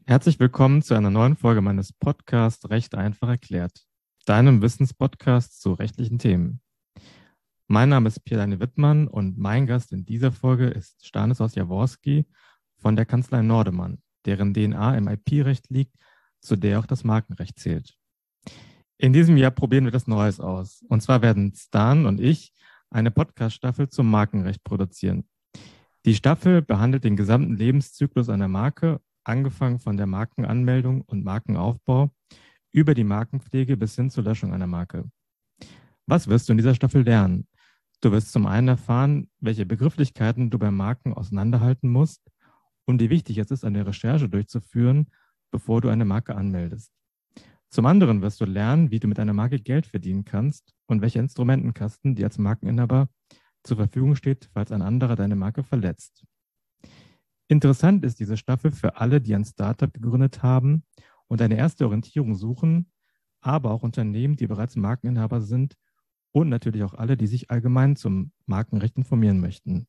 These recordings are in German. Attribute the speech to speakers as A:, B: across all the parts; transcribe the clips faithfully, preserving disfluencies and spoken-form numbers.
A: Herzlich willkommen zu einer neuen Folge meines Podcasts Recht einfach erklärt, deinem Wissenspodcast zu rechtlichen Themen. Mein Name ist Pierre-Daniel Wittmann und mein Gast in dieser Folge ist Stanislaus Jaworski von der Kanzlei Nordemann, deren D N A im I P-Recht liegt, zu der auch das Markenrecht zählt. In diesem Jahr probieren wir das Neues aus. Und zwar werden Stan und ich eine Podcast-Staffel zum Markenrecht produzieren. Die Staffel behandelt den gesamten Lebenszyklus einer Marke, angefangen von der Markenanmeldung und Markenaufbau über die Markenpflege bis hin zur Löschung einer Marke. Was wirst du in dieser Staffel lernen? Du wirst zum einen erfahren, welche Begrifflichkeiten du bei Marken auseinanderhalten musst und wie wichtig es ist, eine Recherche durchzuführen, bevor du eine Marke anmeldest. Zum anderen wirst du lernen, wie du mit einer Marke Geld verdienen kannst und welche Instrumentenkasten dir als Markeninhaber zur Verfügung steht, falls ein anderer deine Marke verletzt. Interessant ist diese Staffel für alle, die ein Startup gegründet haben und eine erste Orientierung suchen, aber auch Unternehmen, die bereits Markeninhaber sind und natürlich auch alle, die sich allgemein zum Markenrecht informieren möchten.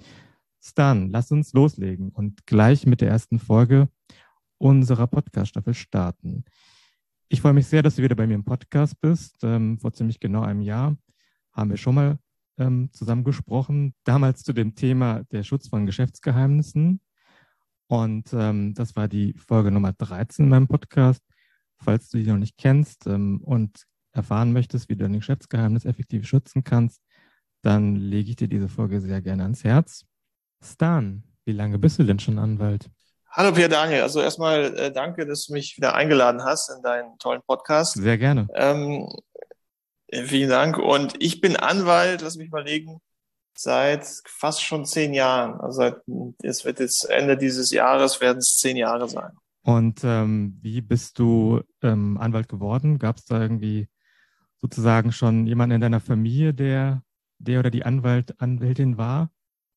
A: Stan, lass uns loslegen und gleich mit der ersten Folge unserer Podcast-Staffel starten. Ich freue mich sehr, dass du wieder bei mir im Podcast bist. Ähm, vor ziemlich genau einem Jahr haben wir schon mal ähm, zusammen gesprochen, damals zu dem Thema der Schutz von Geschäftsgeheimnissen. Und ähm, das war die Folge Nummer dreizehn in meinem Podcast. Falls du die noch nicht kennst ähm, und erfahren möchtest, wie du dein Geschäftsgeheimnis effektiv schützen kannst, dann lege ich dir diese Folge sehr gerne ans Herz. Stan, wie lange bist du denn schon Anwalt?
B: Hallo Pierre Daniel, also erstmal äh, danke, dass du mich wieder eingeladen hast in deinen tollen Podcast.
A: Sehr gerne.
B: Ähm, vielen Dank. Und ich bin Anwalt, lass mich mal legen, seit fast schon zehn Jahren. Also seit, es wird jetzt Ende dieses Jahres werden es zehn Jahre sein.
A: Und ähm, wie bist du ähm, Anwalt geworden? Gab es da irgendwie sozusagen schon jemanden in deiner Familie, der, der oder die Anwalt, Anwältin war?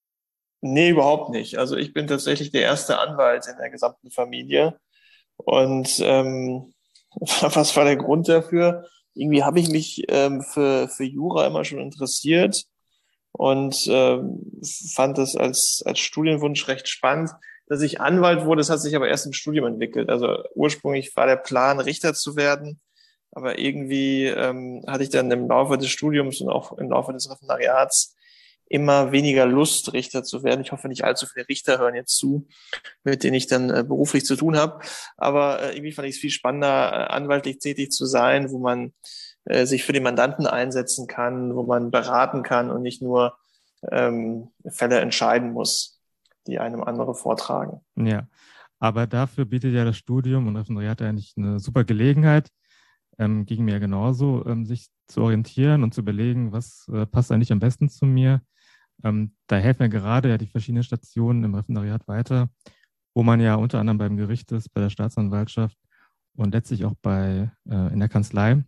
B: Nee, überhaupt nicht. Also ich bin tatsächlich der erste Anwalt in der gesamten Familie. Und ähm, was war der Grund dafür? Irgendwie habe ich mich ähm, für, für Jura immer schon interessiert und ähm, fand das als, als Studienwunsch recht spannend. Dass ich Anwalt wurde, das hat sich aber erst im Studium entwickelt. Also ursprünglich war der Plan, Richter zu werden, aber irgendwie ähm, hatte ich dann im Laufe des Studiums und auch im Laufe des Referendariats immer weniger Lust, Richter zu werden. Ich hoffe, nicht allzu viele Richter hören jetzt zu, mit denen ich dann äh, beruflich zu tun habe. Aber äh, irgendwie fand ich es viel spannender, äh, anwaltlich tätig zu sein, wo man äh, sich für den Mandanten einsetzen kann, wo man beraten kann und nicht nur ähm, Fälle entscheiden muss, die einem andere vortragen.
A: Ja, aber dafür bietet ja das Studium und Referendariat eigentlich eine super Gelegenheit. Ähm, ging mir ja genauso, ähm, sich zu orientieren und zu überlegen, was äh, passt eigentlich am besten zu mir. Ähm, da helfen mir gerade ja die verschiedenen Stationen im Referendariat weiter, wo man ja unter anderem beim Gericht ist, bei der Staatsanwaltschaft und letztlich auch bei äh, in der Kanzlei.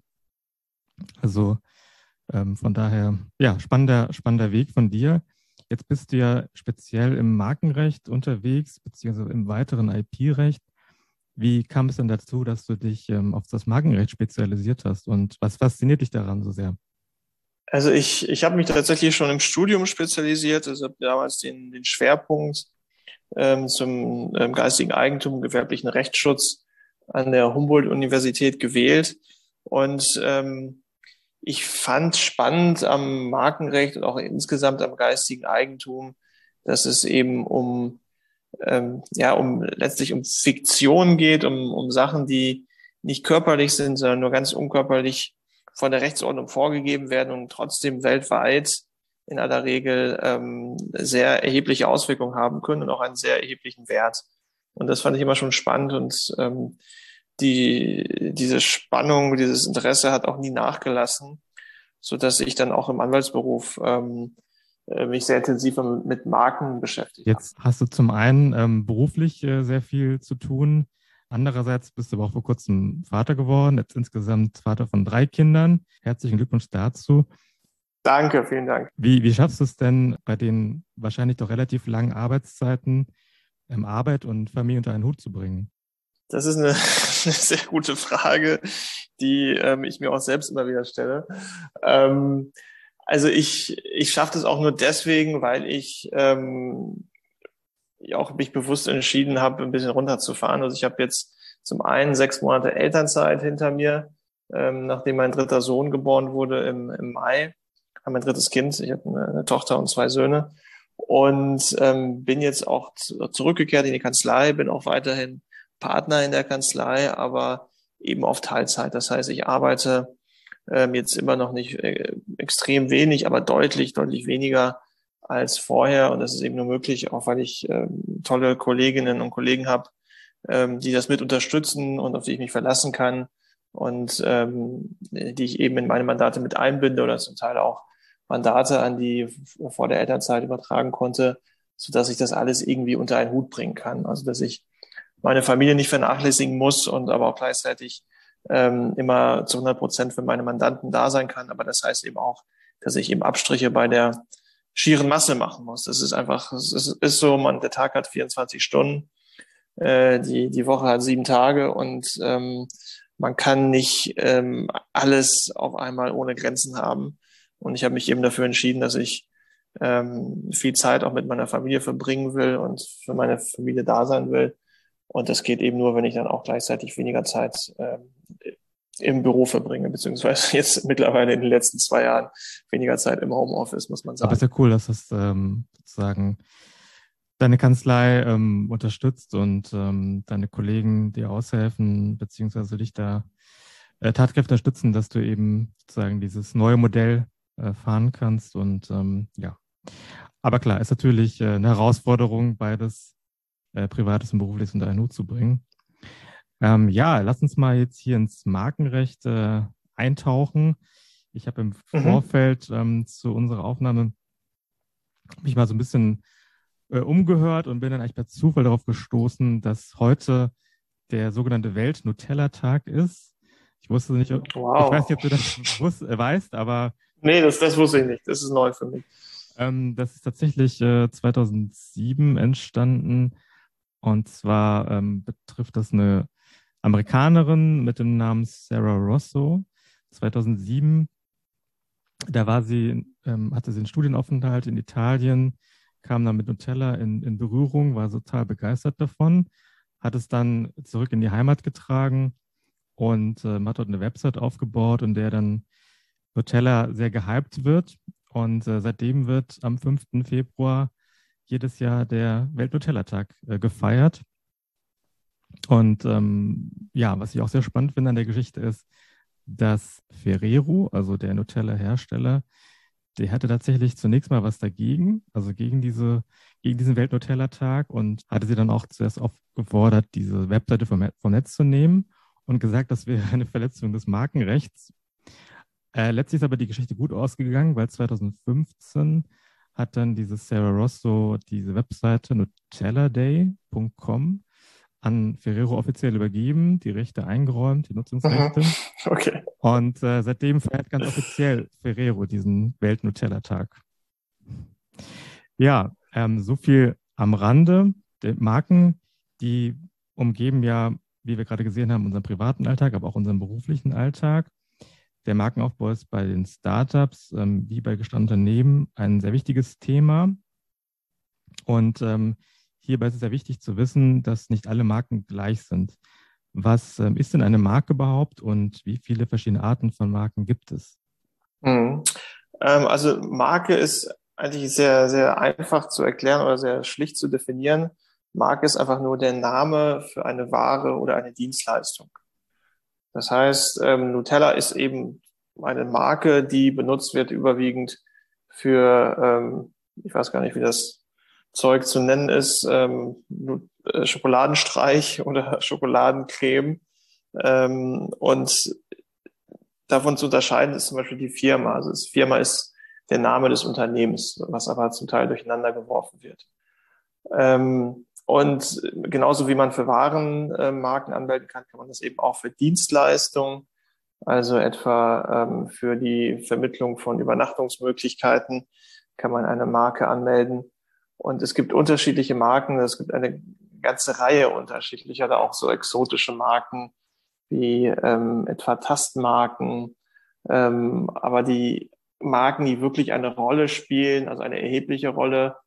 A: Also ähm, von daher, ja, spannender, spannender Weg von dir. Jetzt bist du ja speziell im Markenrecht unterwegs, beziehungsweise im weiteren I P-Recht. Wie kam es denn dazu, dass du dich ähm, auf das Markenrecht spezialisiert hast und was fasziniert dich daran so sehr?
B: Also ich, ich habe mich tatsächlich schon im Studium spezialisiert, also habe damals den, den Schwerpunkt ähm, zum ähm, geistigen Eigentum, gewerblichen Rechtsschutz an der Humboldt-Universität gewählt. Und ähm, ich fand spannend am Markenrecht und auch insgesamt am geistigen Eigentum, dass es eben um ähm, ja um letztlich um Fiktion geht, um um Sachen, die nicht körperlich sind, sondern nur ganz unkörperlich von der Rechtsordnung vorgegeben werden und trotzdem weltweit in aller Regel ähm, sehr erhebliche Auswirkungen haben können und auch einen sehr erheblichen Wert. Und das fand ich immer schon spannend und ähm, die diese Spannung, dieses Interesse hat auch nie nachgelassen, so dass ich dann auch im Anwaltsberuf ähm, äh, mich sehr intensiv mit Marken beschäftigt habe.
A: Jetzt hast du zum einen ähm, beruflich äh, sehr viel zu tun. Andererseits bist du aber auch vor kurzem Vater geworden, jetzt insgesamt Vater von drei Kindern. Herzlichen Glückwunsch dazu.
B: Danke, vielen Dank.
A: Wie, wie schaffst du es denn bei den wahrscheinlich doch relativ langen Arbeitszeiten, ähm, Arbeit und Familie unter einen Hut zu bringen?
B: Das ist eine, eine sehr gute Frage, die ähm, ich mir auch selbst immer wieder stelle. Ähm, also ich, ich schaffe das auch nur deswegen, weil ich ähm, auch mich bewusst entschieden habe, ein bisschen runterzufahren. Also ich habe jetzt zum einen sechs Monate Elternzeit hinter mir, ähm, nachdem mein dritter Sohn geboren wurde im, im Mai, habe mein drittes Kind. Ich habe eine, eine Tochter und zwei Söhne und ähm, bin jetzt auch zurückgekehrt in die Kanzlei, bin auch weiterhin Partner in der Kanzlei, aber eben auf Teilzeit. Das heißt, ich arbeite ähm, jetzt immer noch nicht äh, extrem wenig, aber deutlich, deutlich weniger als vorher. Und das ist eben nur möglich, auch weil ich ähm, tolle Kolleginnen und Kollegen habe, ähm, die das mit unterstützen und auf die ich mich verlassen kann und ähm, die ich eben in meine Mandate mit einbinde oder zum Teil auch Mandate an die vor der Elternzeit übertragen konnte, so dass ich das alles irgendwie unter einen Hut bringen kann. Also dass ich meine Familie nicht vernachlässigen muss und aber auch gleichzeitig ähm, immer zu hundert Prozent für meine Mandanten da sein kann. Aber das heißt eben auch, dass ich eben Abstriche bei der schieren Masse machen muss. Das ist einfach, es ist, ist so, man, der Tag hat vierundzwanzig Stunden, äh, die, die Woche hat sieben Tage und ähm, man kann nicht ähm, alles auf einmal ohne Grenzen haben. Und ich habe mich eben dafür entschieden, dass ich ähm, viel Zeit auch mit meiner Familie verbringen will und für meine Familie da sein will. Und das geht eben nur, wenn ich dann auch gleichzeitig weniger Zeit ähm, im Büro verbringe, beziehungsweise jetzt mittlerweile in den letzten zwei Jahren weniger Zeit im Homeoffice, muss man sagen.
A: Aber ist ja cool, dass das ähm, sozusagen deine Kanzlei ähm, unterstützt und ähm, deine Kollegen dir aushelfen, beziehungsweise dich da äh, tatkräftig unterstützen, dass du eben sozusagen dieses neue Modell äh, fahren kannst. Und ähm, ja, aber klar, ist natürlich äh, eine Herausforderung, beides äh, Privates und Berufliches unter einen Hut zu bringen. Ähm, ja, lass uns mal jetzt hier ins Markenrecht äh, eintauchen. Ich habe im
B: Mhm.
A: Vorfeld ähm, zu unserer Aufnahme mich mal so ein bisschen äh, umgehört und bin dann eigentlich per Zufall darauf gestoßen, dass heute der sogenannte Welt-Nutella-Tag ist. Ich wusste nicht, ob, ich weiß
B: Wow.
A: nicht, ob du das wusst, äh, weißt, aber
B: Nee, das, das wusste ich nicht. Das ist neu für mich.
A: ähm, das ist tatsächlich äh, zweitausendsieben entstanden. Und zwar ähm, betrifft das eine Amerikanerin mit dem Namen Sarah Rosso. zweitausendsieben, da war sie, ähm, hatte sie einen Studienaufenthalt in Italien, kam dann mit Nutella in, in Berührung, war total begeistert davon, hat es dann zurück in die Heimat getragen und ähm, hat dort eine Website aufgebaut, in der dann Nutella sehr gehypt wird. Und äh, seitdem wird am fünften Februar jedes Jahr der Welt-Nutella-Tag äh, gefeiert. Und ähm, ja, was ich auch sehr spannend finde an der Geschichte ist, dass Ferrero, also der Nutella-Hersteller, der hatte tatsächlich zunächst mal was dagegen, also gegen diese, gegen diesen Welt-Nutella-Tag und hatte sie dann auch zuerst aufgefordert, diese Webseite vom, vom Netz zu nehmen und gesagt, das wäre eine Verletzung des Markenrechts. Äh, letztlich ist aber die Geschichte gut ausgegangen, weil zweitausendfünfzehn hat dann diese Sarah Rosso diese Webseite nutella day punkt com an Ferrero offiziell übergeben, die Rechte eingeräumt, die Nutzungsrechte.
B: Mhm. Okay.
A: Und äh, seitdem feiert ganz offiziell Ferrero diesen Welt-Nutella-Tag. Ja, ähm, so viel am Rande. Die Marken, die umgeben ja, wie wir gerade gesehen haben, unseren privaten Alltag, aber auch unseren beruflichen Alltag. Der Markenaufbau ist bei den Startups ähm, wie bei gestandenen Unternehmen ein sehr wichtiges Thema. Und ähm, hierbei ist es sehr wichtig zu wissen, dass nicht alle Marken gleich sind. Was ähm, ist denn eine Marke überhaupt und wie viele verschiedene Arten von Marken gibt es?
B: Mhm. Ähm, also Marke ist eigentlich sehr, sehr einfach zu erklären oder sehr schlicht zu definieren. Marke ist einfach nur der Name für eine Ware oder eine Dienstleistung. Das heißt, ähm, Nutella ist eben eine Marke, die benutzt wird überwiegend für, ähm, ich weiß gar nicht, wie das Zeug zu nennen ist, ähm, Nu- äh, Schokoladenstreich oder Schokoladencreme. Ähm, und davon zu unterscheiden ist zum Beispiel die Firma. Also das Firma ist der Name des Unternehmens, was aber zum Teil durcheinander geworfen wird. Ähm, und genauso wie man für Warenmarken anmelden kann, kann man das eben auch für Dienstleistungen, also etwa ähm, für die Vermittlung von Übernachtungsmöglichkeiten, kann man eine Marke anmelden. Und es gibt unterschiedliche Marken, es gibt eine ganze Reihe unterschiedlicher, da auch so exotische Marken wie ähm, etwa Tastmarken, ähm, aber die Marken, die wirklich eine Rolle spielen, also eine erhebliche Rolle,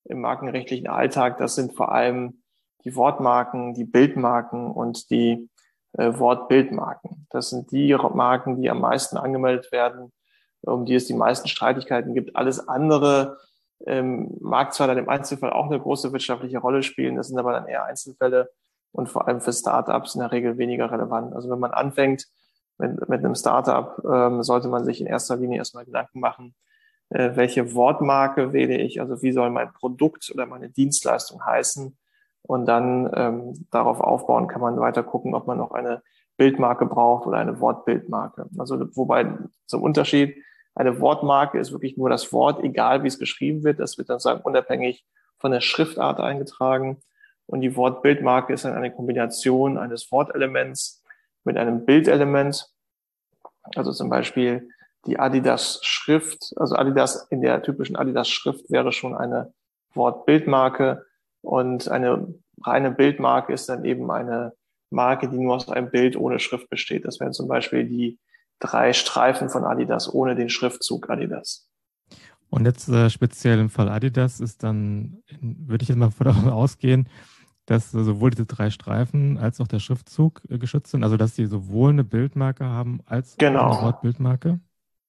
B: im markenrechtlichen Alltag, das sind vor allem die Wortmarken, die Bildmarken und die äh, Wortbildmarken. Das sind die Marken, die am meisten angemeldet werden, um die es die meisten Streitigkeiten gibt. Alles andere ähm, mag zwar dann im Einzelfall auch eine große wirtschaftliche Rolle spielen, das sind aber dann eher Einzelfälle und vor allem für Startups in der Regel weniger relevant. Also wenn man anfängt mit, mit einem Startup, ähm, sollte man sich in erster Linie erstmal Gedanken machen, äh, welche Wortmarke wähle ich, also wie soll mein Produkt oder meine Dienstleistung heißen, und dann ähm, darauf aufbauen kann man weiter gucken, ob man noch eine Bildmarke braucht oder eine Wortbildmarke. Also wobei zum Unterschied, eine Wortmarke ist wirklich nur das Wort, egal wie es geschrieben wird. Das wird dann sagen unabhängig von der Schriftart eingetragen. Und die Wortbildmarke ist dann eine Kombination eines Wortelements mit einem Bildelement. Also zum Beispiel die Adidas-Schrift. Also Adidas in der typischen Adidas-Schrift wäre schon eine Wortbildmarke. Und eine reine Bildmarke ist dann eben eine Marke, die nur aus einem Bild ohne Schrift besteht. Das wären zum Beispiel die drei Streifen von Adidas ohne den Schriftzug Adidas.
A: Und jetzt äh, speziell im Fall Adidas ist dann, würde ich jetzt mal davon ausgehen, dass sowohl diese drei Streifen als auch der Schriftzug äh, geschützt sind, also dass sie sowohl eine Bildmarke haben als
B: genau.
A: auch eine Wortbildmarke?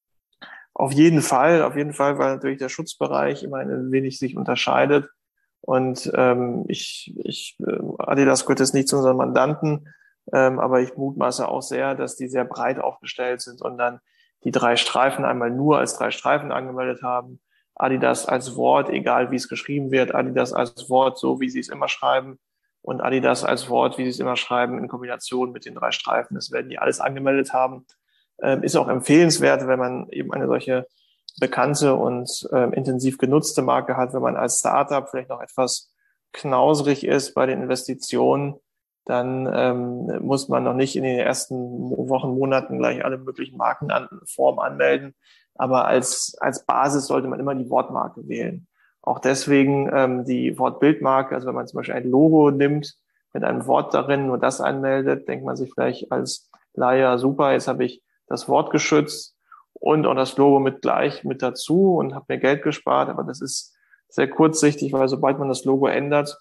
B: Auf jeden Fall, auf jeden Fall, weil natürlich der Schutzbereich immer ein wenig sich unterscheidet. Und ähm, ich, ich, Adidas gehört jetzt nicht zu unseren Mandanten, ähm, aber ich mutmaße auch sehr, dass die sehr breit aufgestellt sind und dann die drei Streifen einmal nur als drei Streifen angemeldet haben. Adidas als Wort, egal wie es geschrieben wird, Adidas als Wort, so wie sie es immer schreiben, und Adidas als Wort, wie sie es immer schreiben, in Kombination mit den drei Streifen. Das werden die alles angemeldet haben. Ähm, ist auch empfehlenswert, wenn man eben eine solche bekannte und ähm, intensiv genutzte Marke hat. Wenn man als Startup vielleicht noch etwas knauserig ist bei den Investitionen, dann ähm, muss man noch nicht in den ersten Wochen, Monaten gleich alle möglichen Markenformen anmelden. Aber als, als Basis sollte man immer die Wortmarke wählen. Auch deswegen ähm, die Wortbildmarke, also wenn man zum Beispiel ein Logo nimmt mit einem Wort darin, nur das anmeldet, denkt man sich vielleicht als Laie, super, jetzt habe ich das Wort geschützt und auch das Logo mit gleich mit dazu und habe mir Geld gespart. Aber das ist sehr kurzsichtig, weil sobald man das Logo ändert,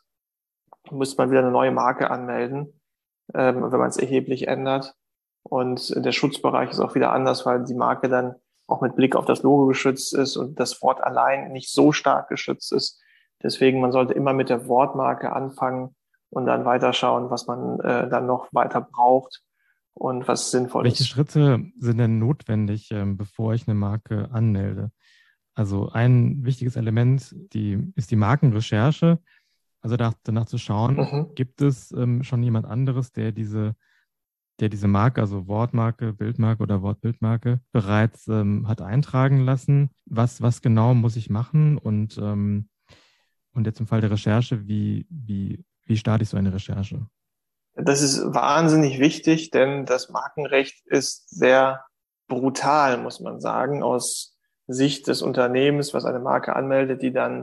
B: müsste man wieder eine neue Marke anmelden, ähm, wenn man es erheblich ändert. Und der Schutzbereich ist auch wieder anders, weil die Marke dann auch mit Blick auf das Logo geschützt ist und das Wort allein nicht so stark geschützt ist. Deswegen, man sollte immer mit der Wortmarke anfangen und dann weiterschauen, was man äh, dann noch weiter braucht und was sinnvoll
A: Welche
B: ist.
A: Schritte sind denn notwendig, ähm, bevor ich eine Marke anmelde? Also ein wichtiges Element die, ist die Markenrecherche. Also danach, danach zu schauen,
B: Mhm.
A: gibt es ähm, schon jemand anderes, der diese, der diese Marke, also Wortmarke, Bildmarke oder Wortbildmarke, bereits ähm, hat eintragen lassen? Was, was genau muss ich machen? Und, ähm, und jetzt im Fall der Recherche, wie, wie, wie starte ich so eine Recherche?
B: Das ist wahnsinnig wichtig, denn das Markenrecht ist sehr brutal, muss man sagen, aus Sicht des Unternehmens, was eine Marke anmeldet, die dann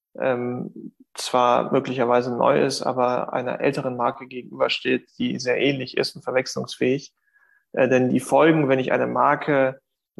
B: ähm, zwar möglicherweise neu ist, aber einer älteren Marke gegenübersteht, die sehr ähnlich ist und verwechslungsfähig. Äh, denn die Folgen, wenn ich eine Marke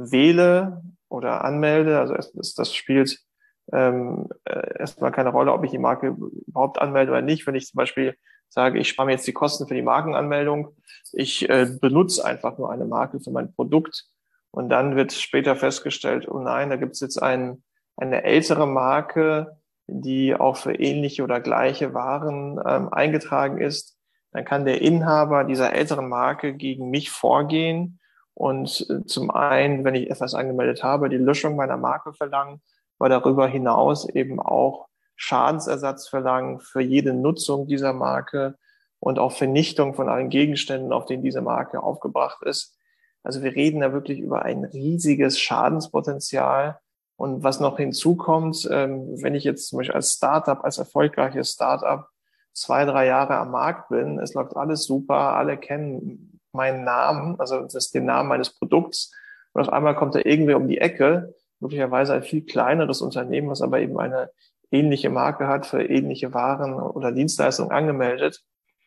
B: wähle oder anmelde, also das, das spielt ähm, äh, erstmal keine Rolle, ob ich die Marke überhaupt anmelde oder nicht. Wenn ich zum Beispiel sage, ich spare mir jetzt die Kosten für die Markenanmeldung, ich äh, benutze einfach nur eine Marke für mein Produkt und dann wird später festgestellt, oh nein, da gibt es jetzt ein, eine ältere Marke, die auch für ähnliche oder gleiche Waren ähm, eingetragen ist, dann kann der Inhaber dieser älteren Marke gegen mich vorgehen und äh, zum einen, wenn ich etwas angemeldet habe, die Löschung meiner Marke verlangen, aber darüber hinaus eben auch Schadensersatz verlangen für jede Nutzung dieser Marke und auch Vernichtung von allen Gegenständen, auf denen diese Marke aufgebracht ist. Also wir reden da wirklich über ein riesiges Schadenspotenzial. Und was noch hinzukommt, ähm, wenn ich jetzt zum Beispiel als Startup, als erfolgreiches Startup zwei, drei Jahre am Markt bin, es läuft alles super, alle kennen meinen Namen, also das ist den Namen meines Produkts, und auf einmal kommt da irgendwer um die Ecke, möglicherweise ein viel kleineres Unternehmen, was aber eben eine ähnliche Marke hat, für ähnliche Waren oder Dienstleistungen angemeldet,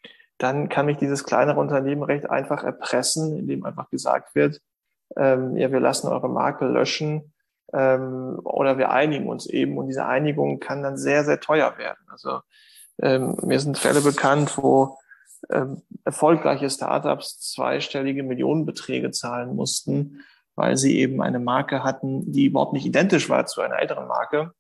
B: dann kann mich dieses kleinere Unternehmen recht einfach erpressen, indem einfach gesagt wird, ähm, ja, wir lassen eure Marke löschen, ähm, oder wir einigen uns eben und diese Einigung kann dann sehr, sehr teuer werden. Also ähm, mir sind Fälle bekannt, wo ähm, erfolgreiche Startups zweistellige Millionenbeträge zahlen mussten, weil sie eben eine Marke hatten, die überhaupt nicht identisch war zu einer älteren Marke,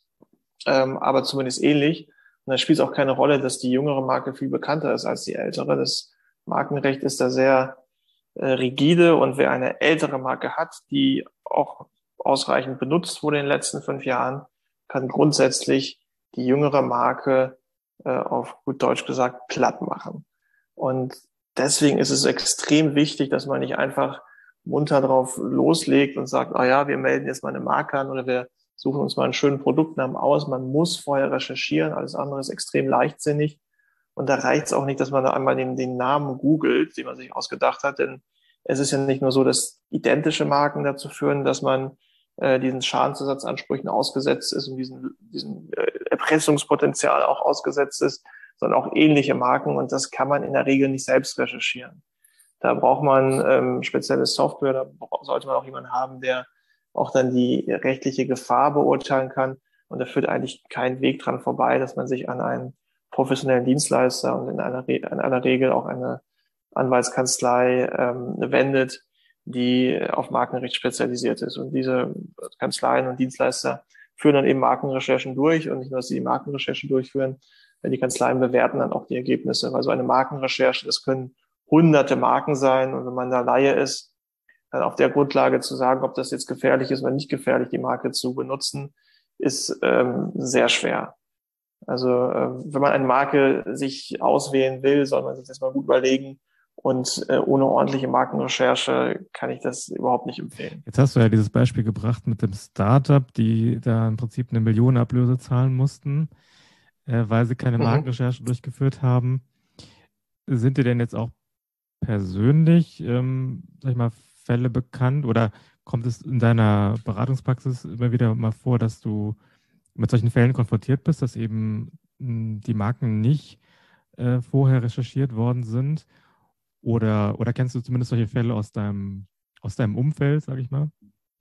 B: ähm, aber zumindest ähnlich. Und da spielt es auch keine Rolle, dass die jüngere Marke viel bekannter ist als die ältere. Das Markenrecht ist da sehr äh, rigide und wer eine ältere Marke hat, die auch ausreichend benutzt wurde in den letzten fünf Jahren, kann grundsätzlich die jüngere Marke äh, auf gut Deutsch gesagt platt machen. Und deswegen ist es extrem wichtig, dass man nicht einfach munter drauf loslegt und sagt, ah ja, wir melden jetzt mal eine Marke an oder wir suchen uns mal einen schönen Produktnamen aus. Man muss vorher recherchieren, alles andere ist extrem leichtsinnig. Und da reicht es auch nicht, dass man da einmal den, den Namen googelt, den man sich ausgedacht hat, denn es ist ja nicht nur so, dass identische Marken dazu führen, dass man äh, diesen Schadensersatzansprüchen ausgesetzt ist und diesen, diesen äh, Erpressungspotenzial auch ausgesetzt ist, sondern auch ähnliche Marken und das kann man in der Regel nicht selbst recherchieren. Da braucht man ähm, spezielle Software, da sollte man auch jemanden haben, der auch dann die rechtliche Gefahr beurteilen kann. Und da führt eigentlich kein Weg dran vorbei, dass man sich an einen professionellen Dienstleister und in aller, Re in aller Regel auch eine Anwaltskanzlei ähm, wendet, die auf Markenrecht spezialisiert ist. Und diese Kanzleien und Dienstleister führen dann eben Markenrecherchen durch und nicht nur, dass sie die Markenrecherchen durchführen, die Kanzleien bewerten dann auch die Ergebnisse, weil so eine Markenrecherche, das können hunderte Marken sein und wenn man da Laie ist, dann auf der Grundlage zu sagen, ob das jetzt gefährlich ist oder nicht gefährlich, die Marke zu benutzen, ist ähm, sehr schwer. Also äh, wenn man eine Marke sich auswählen will, soll man sich das mal gut überlegen und äh, ohne ordentliche Markenrecherche kann ich das überhaupt nicht empfehlen.
A: Jetzt hast du ja dieses Beispiel gebracht mit dem Startup, die da im Prinzip eine Millionenablöse zahlen mussten, äh, weil sie keine
B: Mhm.
A: Markenrecherche durchgeführt haben. Sind dir denn jetzt auch persönlich, ähm, sag ich mal, Fälle bekannt oder kommt es in deiner Beratungspraxis immer wieder mal vor, dass du mit solchen Fällen konfrontiert bist, dass eben mh, die Marken nicht äh, vorher recherchiert worden sind? Oder, oder kennst du zumindest solche Fälle aus deinem, aus deinem Umfeld, sag ich mal?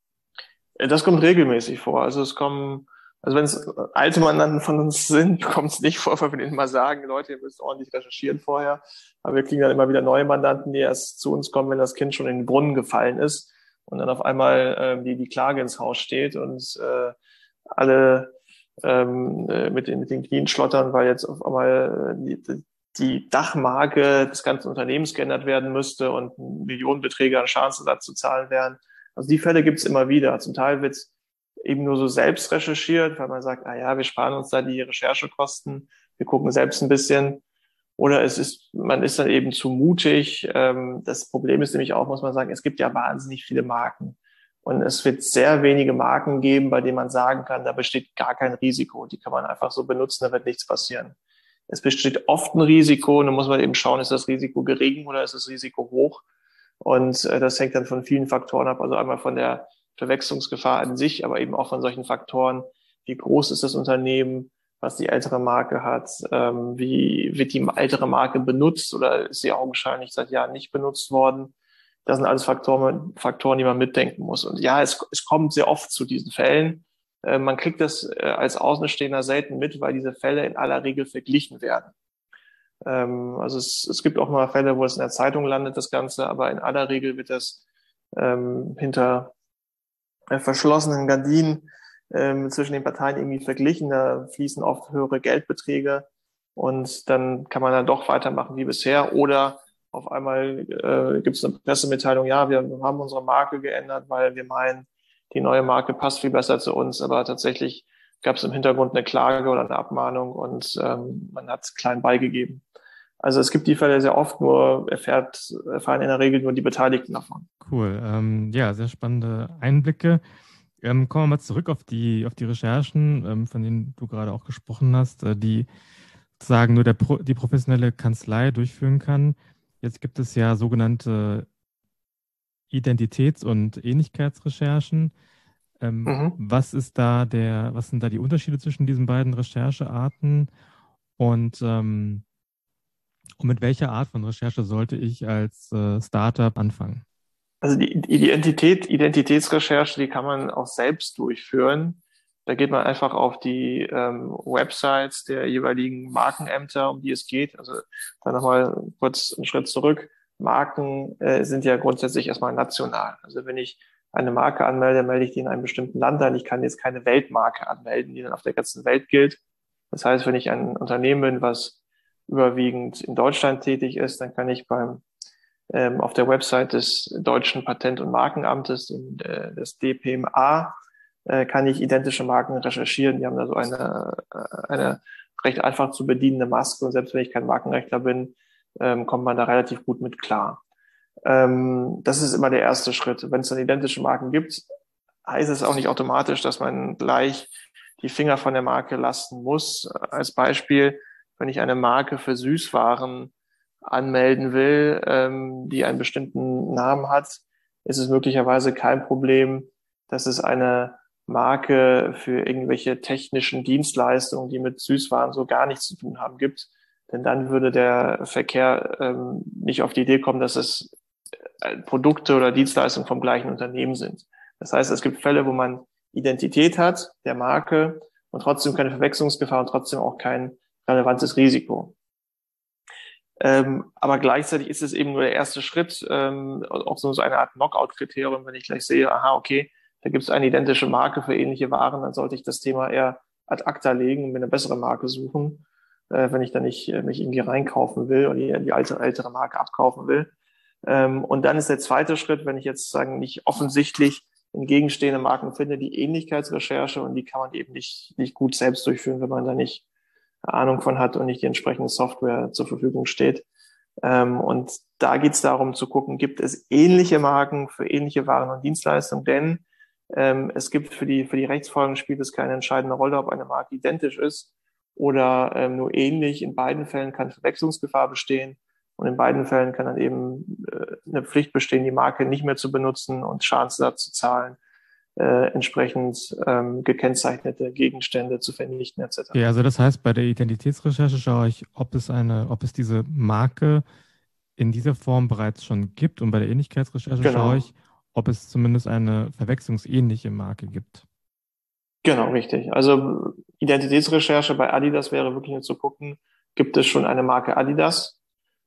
B: Das kommt regelmäßig vor. Also es kommen, also wenn es alte Mandanten von uns sind, kommt es nicht vor, weil wir denen mal sagen, Leute, ihr müsst ordentlich recherchieren vorher. Aber wir kriegen dann immer wieder neue Mandanten, die erst zu uns kommen, wenn das Kind schon in den Brunnen gefallen ist und dann auf einmal äh, die, die Klage ins Haus steht und äh, alle ähm, äh, mit, den, mit den Knien schlottern, weil jetzt auf einmal äh, die, die Dachmarke des ganzen Unternehmens geändert werden müsste und Millionenbeträge an Schadensersatz zu zahlen wären. Also die Fälle gibt es immer wieder. Zum Teil wird eben nur so selbst recherchiert, weil man sagt, ah ja, wir sparen uns da die Recherchekosten, wir gucken selbst ein bisschen. Oder es ist, man ist dann eben zu mutig. Ähm, das Problem ist nämlich auch, muss man sagen, es gibt ja wahnsinnig viele Marken. Und es wird sehr wenige Marken geben, bei denen man sagen kann, da besteht gar kein Risiko. Die kann man einfach so benutzen, da wird nichts passieren. Es besteht oft ein Risiko und dann muss man eben schauen, ist das Risiko gering oder ist das Risiko hoch? Und äh, das hängt dann von vielen Faktoren ab. Also einmal von der Verwechslungsgefahr an sich, aber eben auch von solchen Faktoren, wie groß ist das Unternehmen, was die ältere Marke hat, ähm, wie wird die ältere Marke benutzt oder ist sie augenscheinlich seit Jahren nicht benutzt worden. Das sind alles Faktoren, Faktoren, die man mitdenken muss. Und ja, es, es kommt sehr oft zu diesen Fällen. Äh, man kriegt das äh, als Außenstehender selten mit, weil diese Fälle in aller Regel verglichen werden. Ähm, also es, es gibt auch mal Fälle, wo es in der Zeitung landet, das Ganze, aber in aller Regel wird das ähm, hinter äh, verschlossenen Gardinen ähm, zwischen den Parteien irgendwie verglichen. Da fließen oft höhere Geldbeträge und dann kann man dann doch weitermachen wie bisher. Oder auf einmal äh, gibt es eine Pressemitteilung, ja, wir haben unsere Marke geändert, weil wir meinen, die neue Marke passt viel besser zu uns. Aber tatsächlich gab es im Hintergrund eine Klage oder eine Abmahnung und ähm, man hat es klein beigegeben. Also es gibt die Fälle sehr oft, nur erfährt, erfahren in der Regel nur die Beteiligten davon.
A: Cool. Ähm, ja, sehr spannende Einblicke. Ähm, kommen wir mal zurück auf die, auf die Recherchen, ähm, von denen du gerade auch gesprochen hast, äh, die sozusagen nur der Pro, die professionelle Kanzlei durchführen kann. Jetzt gibt es ja sogenannte Identitäts- und Ähnlichkeitsrecherchen. Ähm,
B: Mhm.
A: was ist da der, was sind da die Unterschiede zwischen diesen beiden Recherchearten und, ähm, und mit welcher Art von Recherche sollte ich als äh, Startup anfangen?
B: Also die Identität, Identitätsrecherche, die kann man auch selbst durchführen. Da geht man einfach auf die ähm, Websites der jeweiligen Markenämter, um die es geht. Also da nochmal kurz einen Schritt zurück. Marken äh, sind ja grundsätzlich erstmal national. Also wenn ich eine Marke anmelde, melde ich die in einem bestimmten Land an. Ich kann jetzt keine Weltmarke anmelden, die dann auf der ganzen Welt gilt. Das heißt, wenn ich ein Unternehmen bin, was überwiegend in Deutschland tätig ist, dann kann ich beim ähm, auf der Website des Deutschen Patent- und Markenamtes, in, äh, des D P M A, äh, kann ich identische Marken recherchieren. Die haben da so eine, äh, eine recht einfach zu bedienende Maske und selbst wenn ich kein Markenrechtler bin, ähm, kommt man da relativ gut mit klar. Ähm, das ist immer der erste Schritt. Wenn es dann identische Marken gibt, heißt es auch nicht automatisch, dass man gleich die Finger von der Marke lassen muss. Als Beispiel, wenn ich eine Marke für Süßwaren anmelden will, ähm, die einen bestimmten Namen hat, ist es möglicherweise kein Problem, dass es eine Marke für irgendwelche technischen Dienstleistungen, die mit Süßwaren so gar nichts zu tun haben, gibt. Denn dann würde der Verkehr ähm, nicht auf die Idee kommen, dass es Produkte oder Dienstleistungen vom gleichen Unternehmen sind. Das heißt, es gibt Fälle, wo man Identität hat der Marke und trotzdem keine Verwechslungsgefahr und trotzdem auch kein relevantes Risiko. Ähm, aber gleichzeitig ist es eben nur der erste Schritt, ähm, auch so eine Art Knockout-Kriterium, wenn ich gleich sehe, aha, okay, da gibt es eine identische Marke für ähnliche Waren, dann sollte ich das Thema eher ad acta legen und mir eine bessere Marke suchen, äh, wenn ich da nicht äh, mich irgendwie reinkaufen will oder die, die alte, ältere Marke abkaufen will. Ähm, und dann ist der zweite Schritt, wenn ich jetzt sagen, nicht offensichtlich entgegenstehende Marken finde, die Ähnlichkeitsrecherche und die kann man eben nicht, nicht gut selbst durchführen, wenn man da nicht Ahnung von hat und nicht die entsprechende Software zur Verfügung steht. Ähm, und da geht es darum zu gucken, gibt es ähnliche Marken für ähnliche Waren und Dienstleistungen, denn ähm, es gibt für die, für die Rechtsfolgen spielt es keine entscheidende Rolle, ob eine Marke identisch ist oder ähm, nur ähnlich. In beiden Fällen kann Verwechslungsgefahr bestehen und in beiden Fällen kann dann eben äh, eine Pflicht bestehen, die Marke nicht mehr zu benutzen und Schadensersatz zu zahlen. Äh, entsprechend ähm, gekennzeichnete Gegenstände zu vernichten et cetera.
A: Ja, also das heißt, bei der Identitätsrecherche schaue ich, ob es eine, ob es diese Marke in dieser Form bereits schon gibt und bei der Ähnlichkeitsrecherche schaue
B: Genau,
A: ich, ob es zumindest eine verwechslungsähnliche Marke gibt.
B: genau, richtig. Also Identitätsrecherche bei Adidas wäre wirklich nur zu gucken, gibt es schon eine Marke Adidas?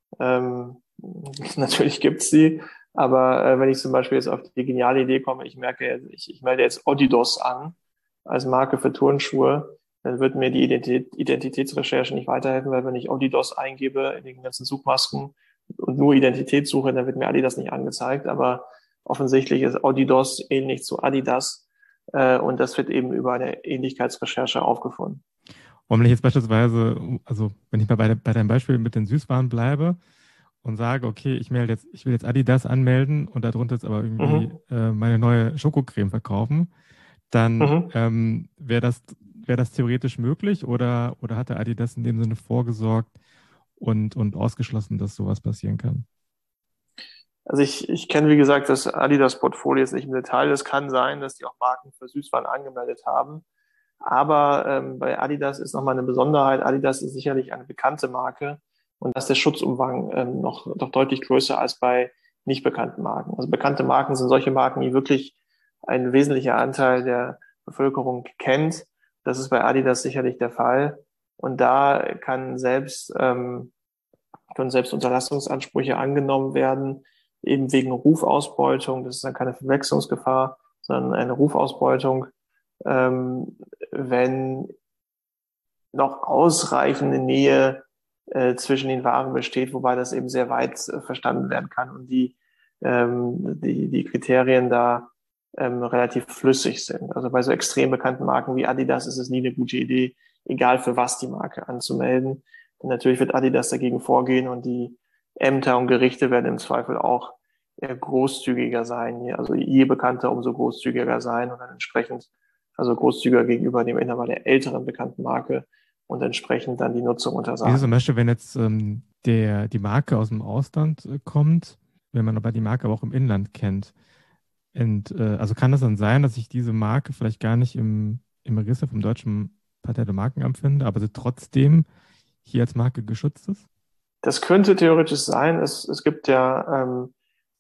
B: Ähm, natürlich gibt's sie, aber äh, wenn ich zum Beispiel jetzt auf die geniale Idee komme, ich merke, ich, ich melde jetzt Adidas an als Marke für Turnschuhe, dann wird mir die Identität, Identitätsrecherche nicht weiterhelfen, weil wenn ich Adidas eingebe in den ganzen Suchmasken und nur Identität suche, dann wird mir Adidas nicht angezeigt, aber offensichtlich ist Adidas ähnlich zu Adidas äh, und das wird eben über eine Ähnlichkeitsrecherche aufgefunden.
A: Und wenn ich jetzt beispielsweise, also wenn ich mal bei, bei deinem Beispiel mit den Süßwaren bleibe und sage, okay, ich melde jetzt, ich will jetzt Adidas anmelden und darunter jetzt aber irgendwie
B: Mhm.
A: äh, meine neue Schokocreme verkaufen, dann
B: Mhm.
A: ähm, wäre das, wäre das theoretisch möglich oder, oder hat der Adidas in dem Sinne vorgesorgt und, und ausgeschlossen, dass sowas passieren kann?
B: Also ich, ich kenne, wie gesagt, das Adidas-Portfolio jetzt nicht im Detail. Es kann sein, dass die auch Marken für Süßwaren angemeldet haben. Aber ähm, bei Adidas ist nochmal eine Besonderheit. Adidas ist sicherlich eine bekannte Marke und da ist der Schutzumfang ähm, noch, noch deutlich größer als bei nicht bekannten Marken. Also bekannte Marken sind solche Marken, die wirklich ein wesentlicher Anteil der Bevölkerung kennt. Das ist bei Adidas sicherlich der Fall. Und da kann selbst, ähm, können selbst Unterlassungsansprüche angenommen werden, eben wegen Rufausbeutung. Das ist dann keine Verwechslungsgefahr, sondern eine Rufausbeutung, ähm, wenn noch ausreichende Nähe äh, zwischen den Waren besteht, wobei das eben sehr weit äh, verstanden werden kann und die, ähm, die, die Kriterien da ähm, relativ flüssig sind. Also bei so extrem bekannten Marken wie Adidas ist es nie eine gute Idee, egal für was die Marke anzumelden. Und natürlich wird Adidas dagegen vorgehen und die Ämter und Gerichte werden im Zweifel auch eher großzügiger sein. Also je bekannter, umso großzügiger sein und dann entsprechend, also großzügiger gegenüber dem Inhaber der älteren bekannten Marke und entsprechend dann die Nutzung
A: Wie ist es zum
B: untersagen.
A: Beispiel, wenn jetzt ähm, der, die Marke aus dem Ausland äh, kommt, wenn man aber die Marke aber auch im Inland kennt? Und, äh, also kann es dann sein, dass ich diese Marke vielleicht gar nicht im, im Register vom deutschen Patent- und Markenamt finde, aber sie trotzdem hier als Marke geschützt ist?
B: Das könnte theoretisch sein. Es, es gibt ja ähm,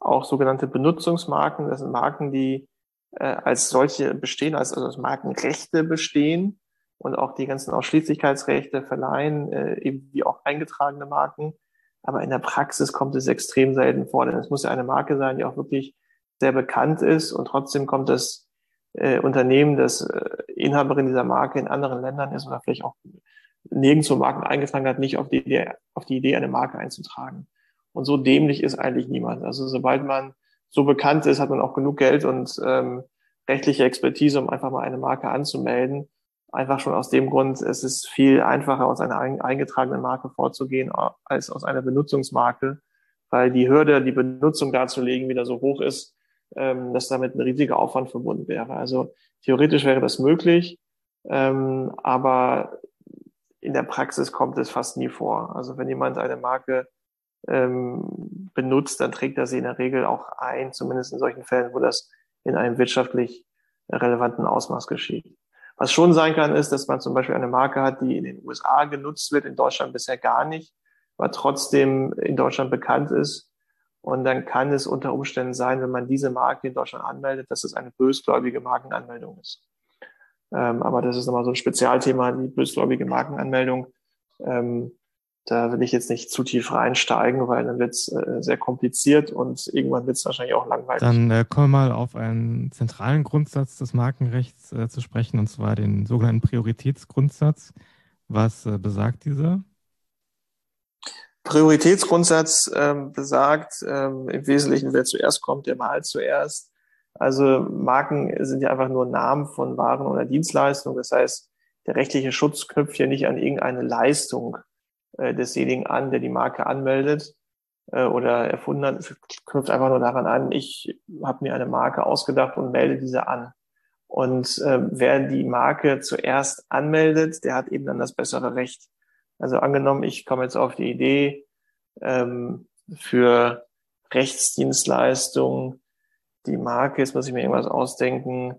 B: auch sogenannte Benutzungsmarken. Das sind Marken, die äh, als solche bestehen, als, also als Markenrechte bestehen und auch die ganzen Ausschließlichkeitsrechte verleihen, äh, eben wie auch eingetragene Marken. Aber in der Praxis kommt es extrem selten vor, denn es muss ja eine Marke sein, die auch wirklich sehr bekannt ist, und trotzdem kommt das äh, Unternehmen, das äh, Inhaberin dieser Marke in anderen Ländern ist oder vielleicht auch nirgendwo Marken eingetragen hat, nicht auf die Idee, auf die Idee, eine Marke einzutragen. Und so dämlich ist eigentlich niemand. Also sobald man so bekannt ist, hat man auch genug Geld und ähm, rechtliche Expertise, um einfach mal eine Marke anzumelden. Einfach schon aus dem Grund, es ist viel einfacher, aus einer eingetragenen Marke vorzugehen, als aus einer Benutzungsmarke, weil die Hürde, die Benutzung darzulegen, wieder so hoch ist, ähm, dass damit ein riesiger Aufwand verbunden wäre. Also theoretisch wäre das möglich, ähm, aber in der Praxis kommt es fast nie vor. Also wenn jemand eine Marke ähm, benutzt, dann trägt er sie in der Regel auch ein, zumindest in solchen Fällen, wo das in einem wirtschaftlich relevanten Ausmaß geschieht. Was schon sein kann, ist, dass man zum Beispiel eine Marke hat, die in den U S A genutzt wird, in Deutschland bisher gar nicht, aber trotzdem in Deutschland bekannt ist. Und dann kann es unter Umständen sein, wenn man diese Marke in Deutschland anmeldet, dass es eine bösgläubige Markenanmeldung ist. Ähm, aber das ist nochmal so ein Spezialthema, die bösgläubige Markenanmeldung. Ähm, da will ich jetzt nicht zu tief reinsteigen, weil dann wird es äh, sehr kompliziert und irgendwann wird es wahrscheinlich auch langweilig.
A: Dann äh, kommen wir mal auf einen zentralen Grundsatz des Markenrechts äh, zu sprechen, und zwar den sogenannten Prioritätsgrundsatz. Was äh, besagt dieser?
B: Prioritätsgrundsatz ähm, besagt ähm, im Wesentlichen, wer zuerst kommt, der malt zuerst. Also Marken sind ja einfach nur Namen von Waren oder Dienstleistungen. Das heißt, der rechtliche Schutz knüpft ja nicht an irgendeine Leistung äh, desjenigen an, der die Marke anmeldet äh, oder erfunden hat. Es knüpft einfach nur daran an, ich habe mir eine Marke ausgedacht und melde diese an. Und äh, wer die Marke zuerst anmeldet, der hat eben dann das bessere Recht. Also angenommen, ich komme jetzt auf die Idee, ähm, für Rechtsdienstleistungen die Marke, jetzt muss ich mir irgendwas ausdenken,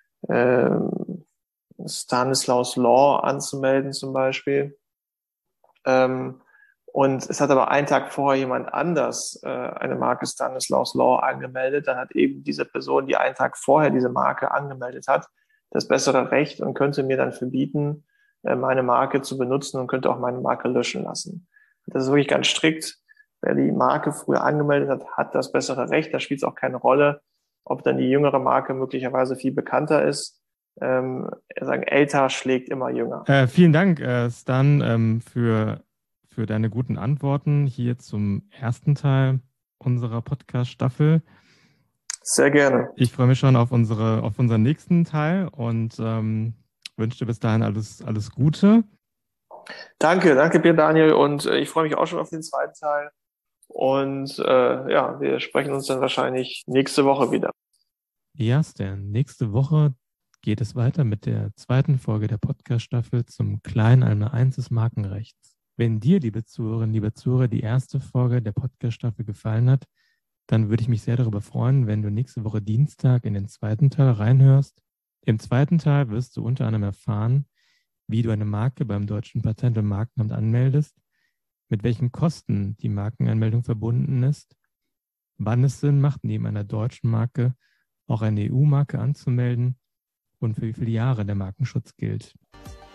B: ähm, Stanislaus Law anzumelden zum Beispiel. Ähm, und es hat aber einen Tag vorher jemand anders äh, eine Marke Stanislaus Law angemeldet, dann hat eben diese Person, die einen Tag vorher diese Marke angemeldet hat, das bessere Recht und könnte mir dann verbieten, äh, meine Marke zu benutzen, und könnte auch meine Marke löschen lassen. Das ist wirklich ganz strikt. Wer die Marke früher angemeldet hat, hat das bessere Recht. Da spielt es auch keine Rolle, ob dann die jüngere Marke möglicherweise viel bekannter ist. Ähm, sagen, älter schlägt immer jünger.
A: Äh, vielen Dank, äh, Stan, ähm, für, für deine guten Antworten hier zum ersten Teil unserer Podcast-Staffel.
B: Sehr gerne.
A: Ich freue mich schon auf, unsere, auf unseren nächsten Teil und ähm, wünsche dir bis dahin alles, alles Gute.
B: Danke, danke dir, Daniel. Und äh, ich freue mich auch schon auf den zweiten Teil. Und äh, ja, wir sprechen uns dann wahrscheinlich nächste Woche wieder.
A: Ja, Stan, nächste Woche geht es weiter mit der zweiten Folge der Podcast-Staffel zum Kleinalme eins des Markenrechts. Wenn dir, liebe Zuhörerinnen, liebe Zuhörer, die erste Folge der Podcast-Staffel gefallen hat, dann würde ich mich sehr darüber freuen, wenn du nächste Woche Dienstag in den zweiten Teil reinhörst. Im zweiten Teil wirst du unter anderem erfahren, wie du eine Marke beim Deutschen Patent- und Markenamt anmeldest, mit welchen Kosten die Markenanmeldung verbunden ist, wann es Sinn macht, neben einer deutschen Marke auch eine E U-Marke anzumelden und für wie viele Jahre der Markenschutz gilt.